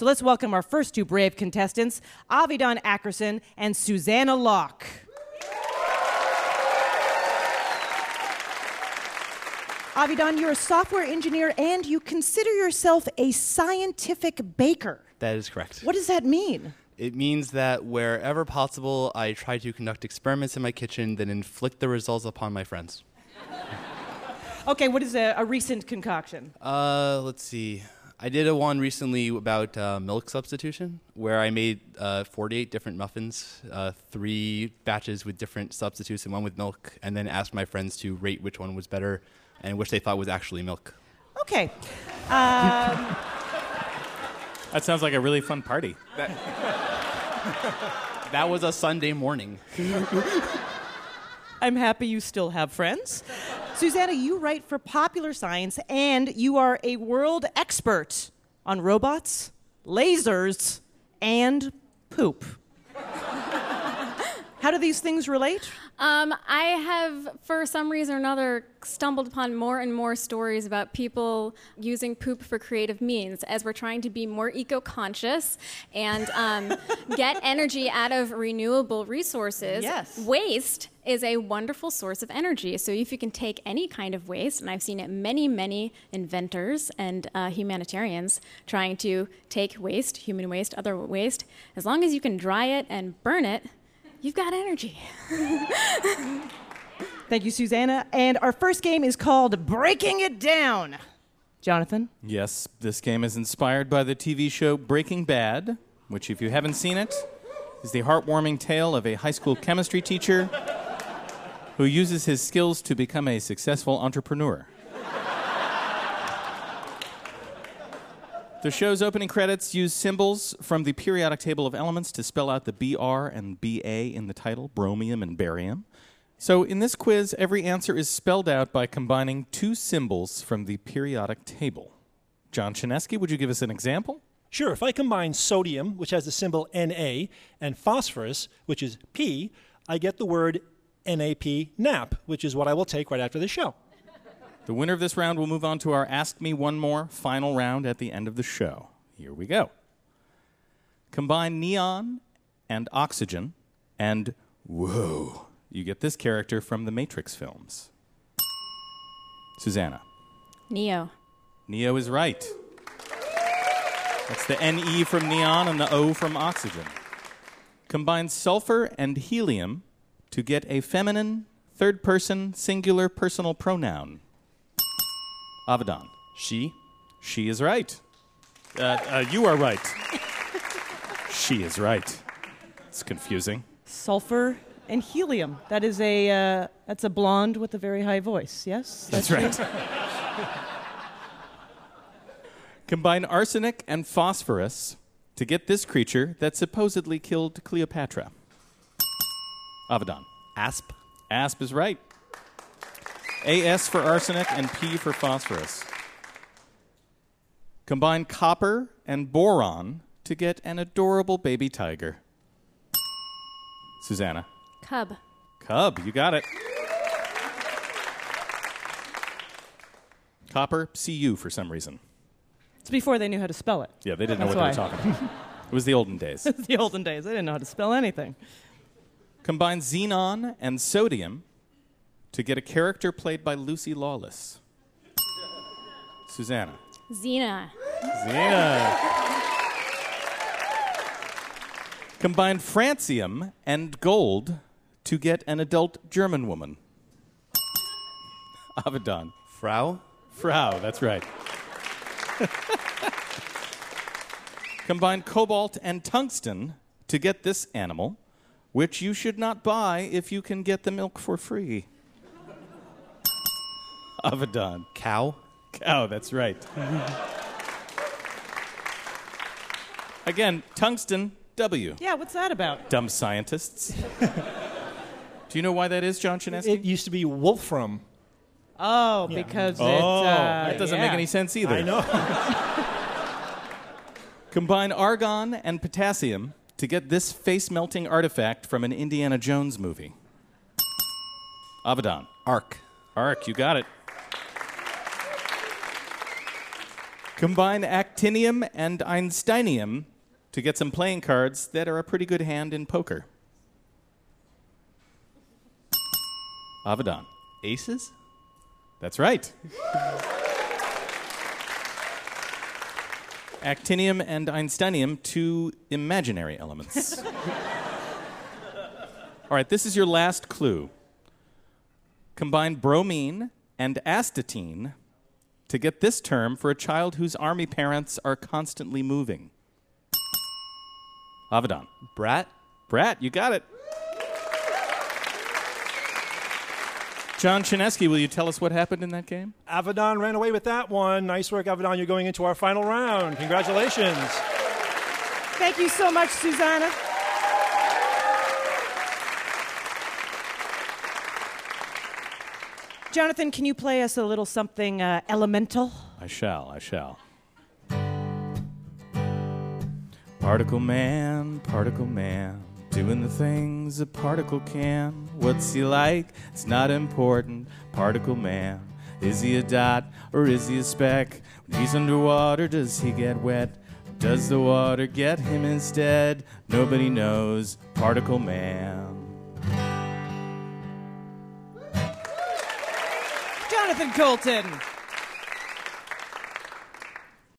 So let's welcome our first two brave contestants, Avidan Ackerson and Susanna Locke. Avidan, you're a software engineer and you consider yourself a scientific baker. That is correct. What does that mean? It means that wherever possible, I try to conduct experiments in my kitchen, then inflict the results upon my friends. Okay, what is a recent concoction? Let's see. I did a one recently about milk substitution, where I made 48 different muffins, 3 batches with different substitutes and one with milk, and then asked my friends to rate which one was better and which they thought was actually milk. Okay. That sounds like a really fun party. That was a Sunday morning. I'm happy you still have friends. Susanna, you write for Popular Science, and you are a world expert on robots, lasers, and poop. How do these things relate? I have, for some reason or another, stumbled upon more and more stories about people using poop for creative means as we're trying to be more eco-conscious and get energy out of renewable resources. Yes. Waste is a wonderful source of energy. So if you can take any kind of waste, and I've seen it many inventors and humanitarians trying to take waste, human waste, other waste, as long as you can dry it and burn it, you've got energy. Thank you, Susanna. And our first game is called Breaking It Down. Jonathan? Yes, this game is inspired by the TV show Breaking Bad, which, if you haven't seen it, is the heartwarming tale of a high school chemistry teacher who uses his skills to become a successful entrepreneur. The show's opening credits use symbols from the periodic table of elements to spell out the Br and Ba in the title, bromium and barium. So in this quiz, every answer is spelled out by combining 2 symbols from the periodic table. John Chinesky, would you give us an example? Sure. If I combine sodium, which has the symbol Na, and phosphorus, which is P, I get the word NAP, nap, which is what I will take right after the show. The winner of this round will move on to our Ask Me One More final round at the end of the show. Here we go. Combine neon and oxygen, and whoa, you get this character from the Matrix films. Susanna. Neo. Neo is right. That's the Ne from neon and the O from oxygen. Combine sulfur and helium to get a feminine, third-person, singular personal pronoun. Avidan. She. She is right. You are right. She is right. It's confusing. Sulfur and helium. That is that's a blonde with a very high voice, yes? That's right. Combine arsenic and phosphorus to get this creature that supposedly killed Cleopatra. Avidan. Asp. Asp is right. AS for arsenic and P for phosphorus. Combine copper and boron to get an adorable baby tiger. Susanna. Cub. Cub, you got it. Copper, Cu for some reason. It's before they knew how to spell it. Yeah, they didn't know That's what they why. were talking about. It was the olden days. It's the olden days. They didn't know how to spell anything. Combine xenon and sodium to get a character played by Lucy Lawless. Susanna. Xena. Xena. Combine francium and gold to get an adult German woman. Avidan. Frau. Frau, that's right. Combine cobalt and tungsten to get this animal, which you should not buy if you can get the milk for free. Avidan. Cow. Cow, that's right. Again, tungsten, W. Yeah, what's that about? Dumb scientists. Do you know why that is, John Chinesky? It used to be wolfram. Oh, because that doesn't make any sense either. I know. Combine argon and potassium to get this face-melting artifact from an Indiana Jones movie. Avidan. Arc. Arc, you got it. Combine actinium and einsteinium to get some playing cards that are a pretty good hand in poker. Avedon. Aces? That's right. Actinium and einsteinium, two imaginary elements. All right, this is your last clue. Combine bromine and astatine to get this term for a child whose army parents are constantly moving. Avedon. Brat? Brat, you got it. John Chinesky, will you tell us what happened in that game? Avedon ran away with that one. Nice work, Avedon. You're going into our final round. Congratulations. Thank you so much, Susanna. Jonathan, can you play us a little something elemental? I shall. Particle man, doing the things a particle can. What's he like? It's not important. Particle man, is he a dot or is he a speck? When he's underwater, does he get wet? Does the water get him instead? Nobody knows. Particle man. Jonathan Coulton.